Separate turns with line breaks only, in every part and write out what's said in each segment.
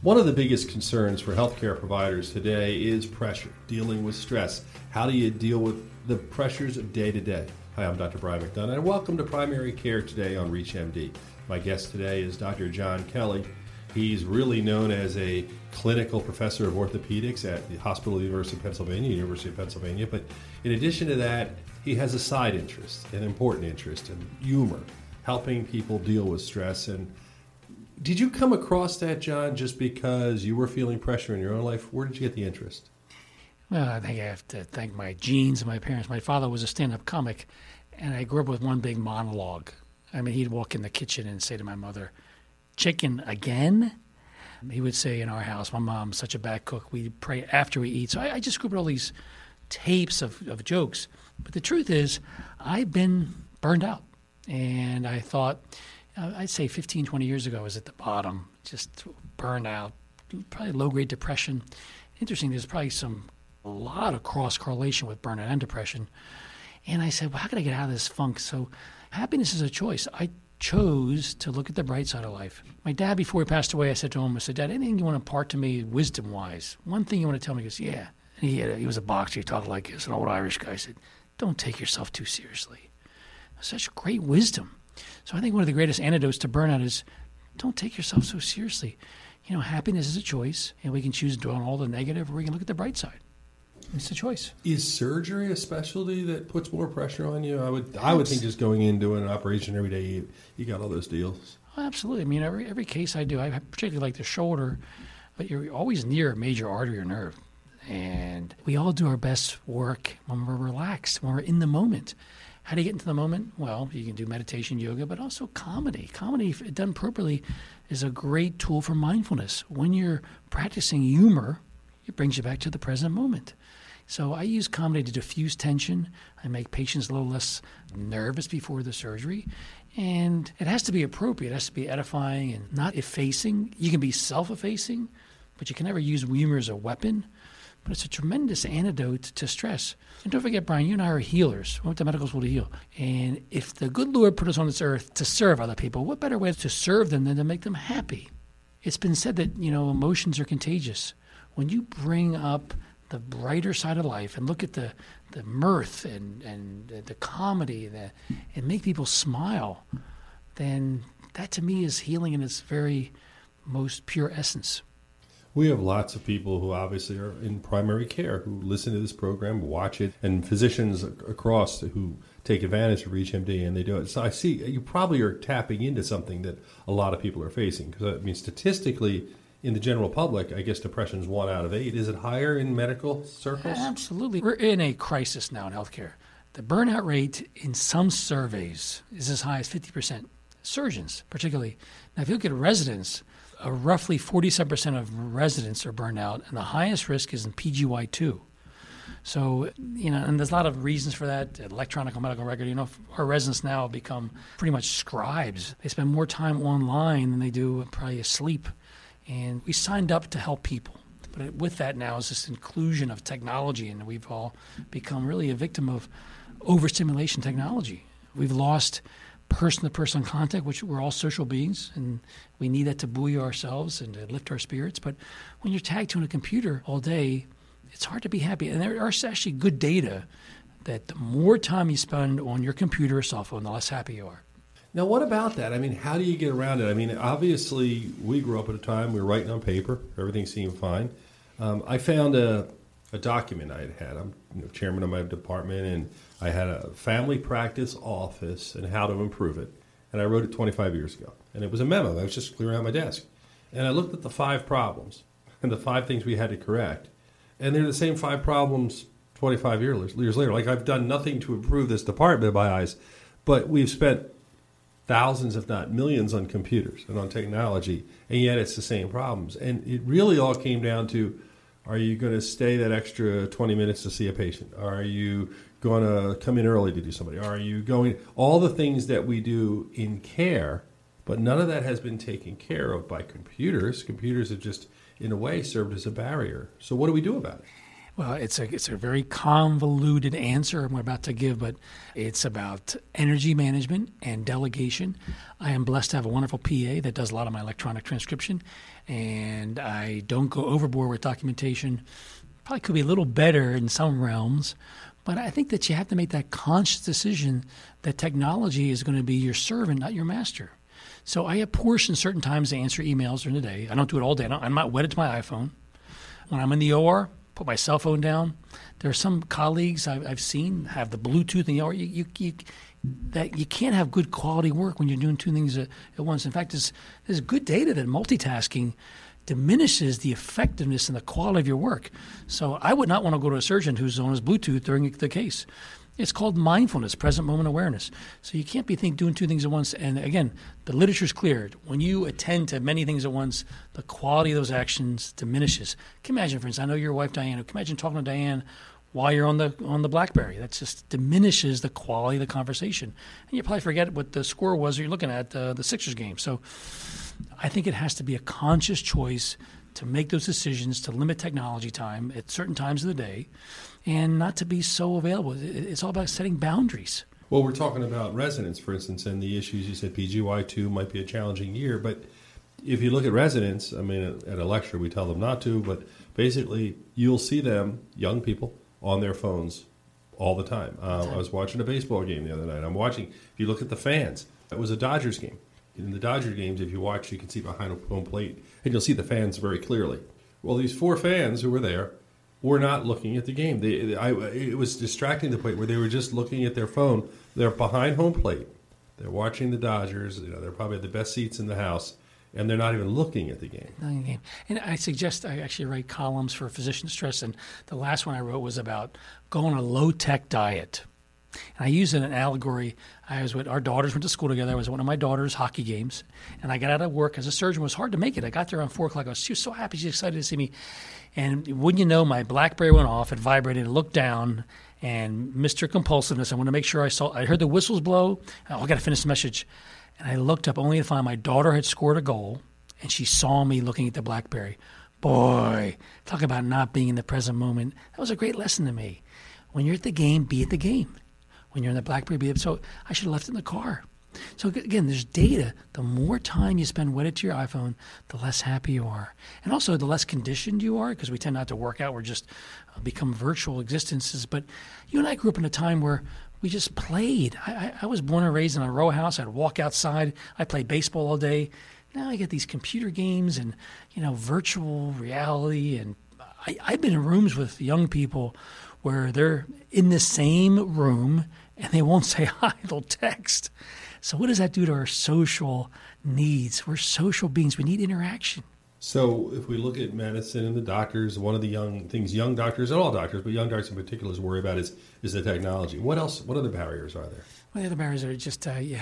One of the biggest concerns for healthcare providers today is pressure, dealing with stress. How do you deal with the pressures of day to day? Hi, I'm Dr. Brian McDonough, and welcome to Primary Care Today on ReachMD. My guest today is Dr. John Kelly. He's really known as a clinical professor of orthopedics at the Hospital University of Pennsylvania. But in addition to that, he has a side interest, an important interest in humor, helping people deal with stress. And did you come across that, John, just because you were feeling pressure in your own life? Where did you get the interest?
Well, I think I have to thank my genes and my parents. My father was a stand-up comic, and I grew up with one big monologue. I mean, he'd walk in the kitchen and say to my mother, "Chicken again?" He would say in our house, "My mom's such a bad cook. We pray after we eat." So I just grew up with all these tapes of jokes. But the truth is, I've been burned out. And I thought, I'd say 15, 20 years ago, I was at the bottom, just burned out, probably low-grade depression. Interesting, there's probably a lot of cross-correlation with burnout and depression. And I said, well, how can I get out of this funk? So happiness is a choice. I chose to look at the bright side of life. My dad, before he passed away, I said to him, Dad, anything you want to impart to me wisdom-wise? One thing you want to tell me? He goes, yeah. And he was a boxer. He talked like this, an old Irish guy. I said, don't take yourself too seriously. Such great wisdom. So I think one of the greatest antidotes to burnout is don't take yourself so seriously. You know, happiness is a choice, and we can choose to dwell on all the negative, or we can look at the bright side. It's a choice.
Is surgery a specialty that puts more pressure on you? I would think just going in doing an operation every day, you got all those deals.
Oh, absolutely. I mean, every case I do, I particularly like the shoulder, but you're always near a major artery or nerve. And we all do our best work when we're relaxed, when we're in the moment. How do you get into the moment? Well, you can do meditation, yoga, but also comedy. Comedy, if done properly, is a great tool for mindfulness. When you're practicing humor, it brings you back to the present moment. So I use comedy to diffuse tension. I make patients a little less nervous before the surgery. And it has to be appropriate. It has to be edifying and not effacing. You can be self-effacing, but you can never use humor as a weapon. But it's a tremendous antidote to stress. And don't forget, Brian, you and I are healers. We went to medical school to heal. And if the good Lord put us on this earth to serve other people, what better way to serve them than to make them happy? It's been said that, emotions are contagious. When you bring up the brighter side of life and look at the mirth and the comedy and make people smile, then that to me is healing in its very most pure essence.
We have lots of people who obviously are in primary care who listen to this program, watch it, and physicians across who take advantage of ReachMD, and they do it. So I see you probably are tapping into something that a lot of people are facing. Because I mean, statistically, in the general public, I guess depression is 1 out of 8. Is it higher in medical circles?
Absolutely. We're in a crisis now in healthcare. The burnout rate in some surveys is as high as 50%. Surgeons, particularly. Now, if you look at residents, roughly 47% of residents are burned out, and the highest risk is in PGY2. So, and there's a lot of reasons for that. Electronic medical record, our residents now have become pretty much scribes. They spend more time online than they do probably asleep. And we signed up to help people. But with that now is this inclusion of technology, and we've all become really a victim of overstimulation technology. We've lost person-to-person contact, which we're all social beings, and we need that to buoy ourselves and to lift our spirits. But when you're tagged to a computer all day, it's hard to be happy. And there are actually good data that the more time you spend on your computer or cell phone, the less happy you are.
Now, what about that? I mean, how do you get around it? I mean, obviously, we grew up at a time we were writing on paper. Everything seemed fine. I found a document I had. I'm chairman of my department, and I had a family practice office and how to improve it. And I wrote it 25 years ago. And it was a memo. I was just clearing out my desk. And I looked at the 5 problems and the 5 things we had to correct. And they're the same 5 problems 25 years later. Like, I've done nothing to improve this department in my eyes, but we've spent thousands, if not millions, on computers and on technology, and yet it's the same problems. And it really all came down to, are you going to stay that extra 20 minutes to see a patient? Are you going to come in early to do somebody? Are you going, all the things that we do in care, but none of that has been taken care of by computers. Computers have just, in a way, served as a barrier. So what do we do about it?
Well, it's a very convoluted answer I'm about to give, but it's about energy management and delegation. I am blessed to have a wonderful PA that does a lot of my electronic transcription, and I don't go overboard with documentation. Probably could be a little better in some realms, but I think that you have to make that conscious decision that technology is going to be your servant, not your master. So I apportion certain times to answer emails during the day. I don't do it all day. I'm not wedded to my iPhone. When I'm in the OR, put my cell phone down. There are some colleagues I've seen have the Bluetooth in the OR. You can't have good quality work when you're doing two things at once. In fact, there's good data that multitasking diminishes the effectiveness and the quality of your work. So I would not want to go to a surgeon who's on his Bluetooth during the case. It's called mindfulness, present moment awareness. So you can't be doing two things at once. And again, the literature is clear. When you attend to many things at once, the quality of those actions diminishes. Can you imagine, for instance, I know your wife, Diane. Can you imagine talking to Diane while you're on the BlackBerry? That just diminishes the quality of the conversation. And you probably forget what the score was you're looking at the Sixers game. So I think it has to be a conscious choice to make those decisions, to limit technology time at certain times of the day, and not to be so available. It's all about setting boundaries.
Well, we're talking about residents, for instance, and the issues. You said PGY2 might be a challenging year, but if you look at residents, I mean, at a lecture we tell them not to, but basically you'll see them, young people, on their phones all the time. I was watching a baseball game the other night. If you look at the fans, it was a Dodgers game. In the Dodger games, if you watch, you can see behind home plate, and you'll see the fans very clearly. Well, these four fans who were there were not looking at the game. It was distracting to the point where they were just looking at their phone. They're behind home plate. They're watching the Dodgers. They're probably at the best seats in the house, and they're not even looking at the game.
And I suggest I actually write columns for physician stress, and the last one I wrote was about going on a low-tech diet. And I use an allegory. Our daughters went to school together. I was at one of my daughter's hockey games, and I got out of work as a surgeon. It was hard to make it. I got there around 4 o'clock. She was so happy. She was excited to see me. And wouldn't you know, my BlackBerry went off. It vibrated. I looked down, and Mr. Compulsiveness, I want to make sure I heard the whistles blow. I got to finish the message. And I looked up only to find my daughter had scored a goal, and she saw me looking at the BlackBerry. Boy, talk about not being in the present moment. That was a great lesson to me. When you're at the game, be at the game. When you're in the BlackBerry, so I should have left it in the car. So again, there's data. The more time you spend wedded to your iPhone, the less happy you are. And also the less conditioned you are, because we tend not to work out. We're just become virtual existences. But you and I grew up in a time where we just played. I was born and raised in a row house. I'd walk outside. I played baseball all day. Now I get these computer games and, virtual reality. And I've been in rooms with young people where they're in the same room and they won't say hi, they'll text. So what does that do to our social needs? We're social beings. We need interaction.
So if we look at medicine and the doctors, one of the young doctors, and all doctors, but young doctors in particular, is worry about is the technology. What else? What other barriers are there?
Well, the other barriers are just you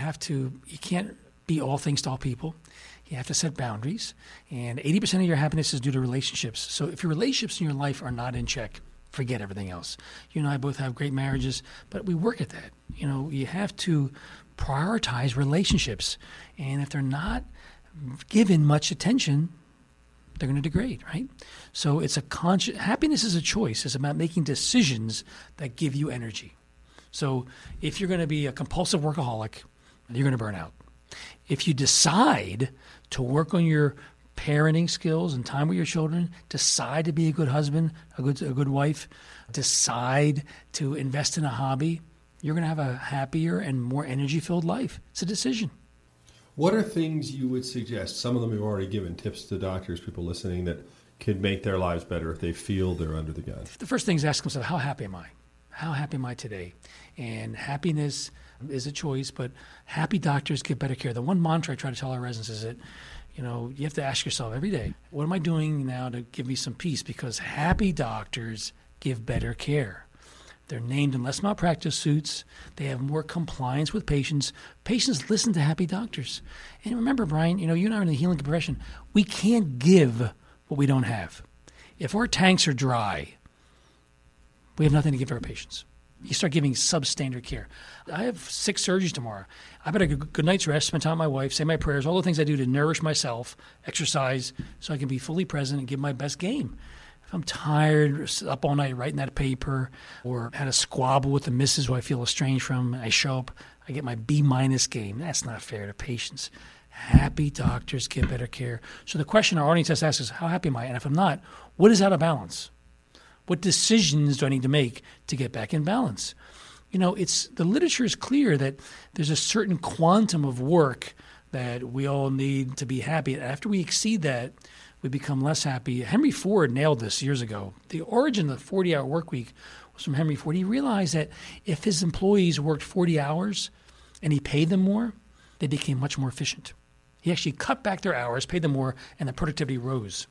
can't be all things to all people. You have to set boundaries. And 80% of your happiness is due to relationships. So if your relationships in your life are not in check, forget everything else. You and I both have great marriages, but we work at that. You have to prioritize relationships. And if they're not given much attention, they're going to degrade, right? So it's happiness is a choice. It's about making decisions that give you energy. So if you're going to be a compulsive workaholic, you're going to burn out. If you decide to work on your parenting skills and time with your children, decide to be a good husband, a good wife, decide to invest in a hobby, you're going to have a happier and more energy-filled life. It's a decision.
What are things you would suggest? Some of them you've already given tips to doctors, people listening, that could make their lives better if they feel they're under the gun.
The first thing is ask themselves, how happy am I? How happy am I today? And happiness is a choice, but happy doctors get better care. The one mantra I try to tell our residents is that you have to ask yourself every day, what am I doing now to give me some peace? Because happy doctors give better care. They're named in less malpractice suits. They have more compliance with patients. Patients listen to happy doctors. And remember, Brian, you and I are in the healing profession. We can't give what we don't have. If our tanks are dry, we have nothing to give to our patients. You start giving substandard care. I have 6 surgeries tomorrow. I better get a good night's rest, spend time with my wife, say my prayers, all the things I do to nourish myself, exercise, so I can be fully present and give my best game. if I'm tired, up all night writing that paper, or had a squabble with the missus who I feel estranged from, I show up, I get my B- game. That's not fair to patients. Happy doctors get better care. So the question our audience has to ask is, how happy am I? And if I'm not, what is out of balance? What decisions do I need to make to get back in balance? The literature is clear that there's a certain quantum of work that we all need to be happy. After we exceed that, we become less happy. Henry Ford nailed this years ago. The origin of the 40-hour work week was from Henry Ford. He realized that if his employees worked 40 hours and he paid them more, they became much more efficient. He actually cut back their hours, paid them more, and the productivity rose.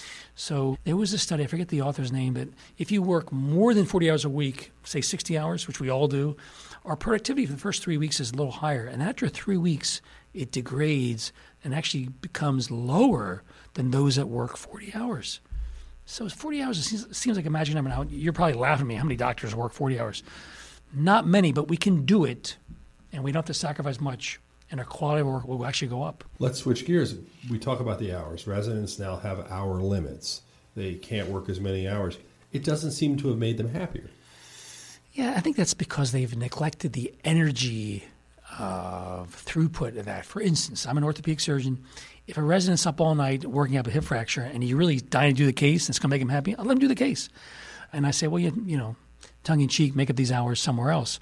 So there was a study, I forget the author's name, but if you work more than 40 hours a week, say 60 hours, which we all do, our productivity for the first 3 weeks is a little higher. And after 3 weeks, it degrades and actually becomes lower than those that work 40 hours. So 40 hours seems like a magic number. Now, you're probably laughing at me. How many doctors work 40 hours? Not many, but we can do it, and we don't have to sacrifice much, and our quality of work will actually go up.
Let's switch gears. We talk about the hours. Residents now have hour limits. They can't work as many hours. It doesn't seem to have made them happier.
Yeah, I think that's because they've neglected the energy of throughput of that. For instance, I'm an orthopedic surgeon. If a resident's up all night working up a hip fracture and he really dying to do the case and it's going to make him happy, I'll let him do the case. And I say, well, tongue-in-cheek, make up these hours somewhere else.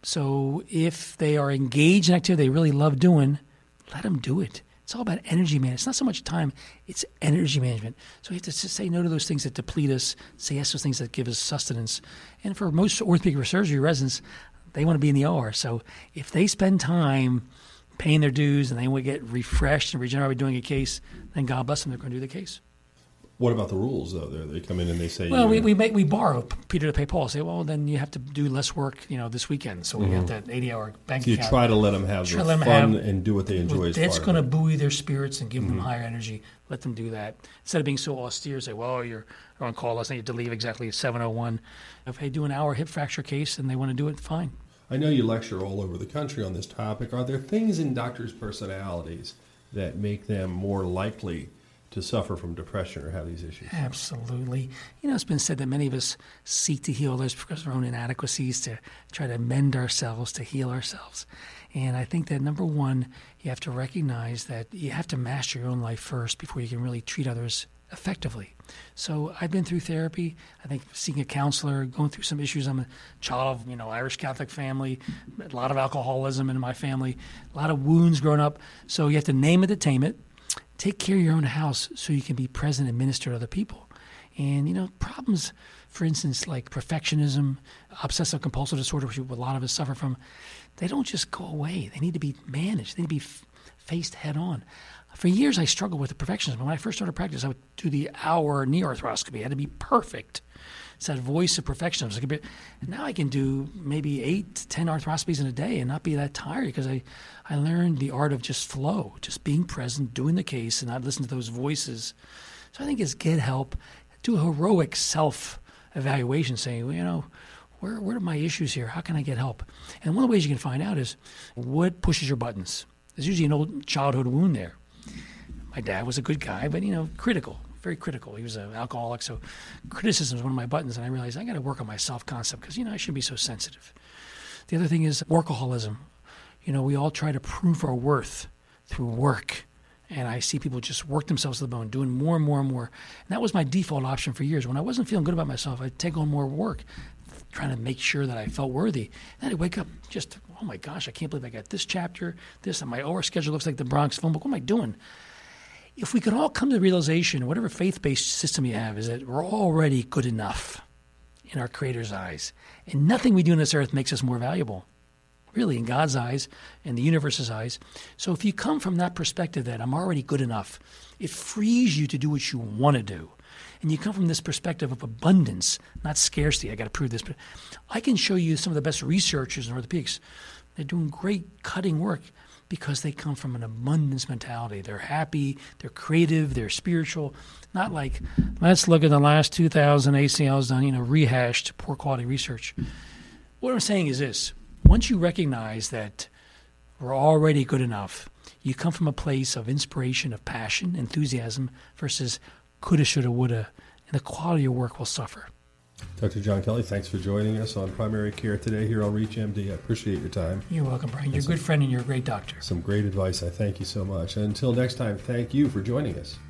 So if they are engaged in activity they really love doing, let them do it. It's all about energy management. It's not so much time, it's energy management. So we have to say no to those things that deplete us, say yes to those things that give us sustenance. And for most orthopedic surgery residents, they want to be in the OR. So if they spend time paying their dues and they want to get refreshed and regenerated doing a case, then God bless them, they're going to do the case.
What about the rules, though? They come in and they say...
Well, we borrow Peter to pay Paul. Say, well, then you have to do less work, this weekend. So we got that 80-hour bank account.
You try to let them have the fun and do what they enjoy.
That's going to buoy their spirits and give them higher energy. Let them do that. Instead of being so austere, say, well, you're on call last night, you have to leave exactly at 7:01. If they do an hour hip fracture case and they want to do it, fine.
I know you lecture all over the country on this topic. Are there things in doctors' personalities that make them more likely to suffer from depression or have these issues?
Absolutely. It's been said that many of us seek to heal others because of our own inadequacies, to try to mend ourselves, to heal ourselves. And I think that, number one, you have to recognize that you have to master your own life first before you can really treat others effectively. So I've been through therapy. I think seeing a counselor, going through some issues. I'm a child of, Irish Catholic family, a lot of alcoholism in my family, a lot of wounds growing up. So you have to name it to tame it. Take care of your own house so you can be present and minister to other people. And, problems, for instance, like perfectionism, obsessive-compulsive disorder, which a lot of us suffer from, they don't just go away. They need to be managed. They need to be faced head-on. For years, I struggled with the perfectionism. When I first started practice, I would do the hour knee arthroscopy. It had to be perfect. It's that voice of perfectionism. And now I can do maybe 8 to 10 arthroscopies in a day and not be that tired because I learned the art of just flow, just being present, doing the case, and not listen to those voices. So I think it's get help, do a heroic self-evaluation, saying, where are my issues here? How can I get help? And one of the ways you can find out is what pushes your buttons. There's usually an old childhood wound there. My dad was a good guy, but, critical. Very critical. He was an alcoholic, so criticism is one of my buttons, and I realized I got to work on my self-concept because, I shouldn't be so sensitive. The other thing is workaholism. We all try to prove our worth through work, and I see people just work themselves to the bone, doing more and more and more. And that was my default option for years. When I wasn't feeling good about myself, I'd take on more work, trying to make sure that I felt worthy. And then I'd wake up just, oh my gosh, I can't believe I got this chapter, this, and my OR schedule looks like the Bronx phone book. What am I doing? If we could all come to the realization, whatever faith-based system you have, is that we're already good enough in our Creator's eyes. And nothing we do on this earth makes us more valuable, really, in God's eyes and the universe's eyes. So if you come from that perspective that I'm already good enough, it frees you to do what you want to do. And you come from this perspective of abundance, not scarcity. I got to prove this. But I can show you some of the best researchers in orthopedics. They're doing great cutting work because they come from an abundance mentality. They're happy, they're creative, they're spiritual. Not like, let's look at the last 2,000 ACLs done, rehashed, poor quality research. What I'm saying is this. Once you recognize that we're already good enough, you come from a place of inspiration, of passion, enthusiasm, versus coulda, shoulda, woulda, and the quality of work will suffer.
Dr. John Kelly, thanks for joining us on Primary Care today here on ReachMD. I appreciate your time.
You're welcome, Brian. You're a good friend and you're a great doctor.
Some great advice. I thank you so much. And until next time, thank you for joining us.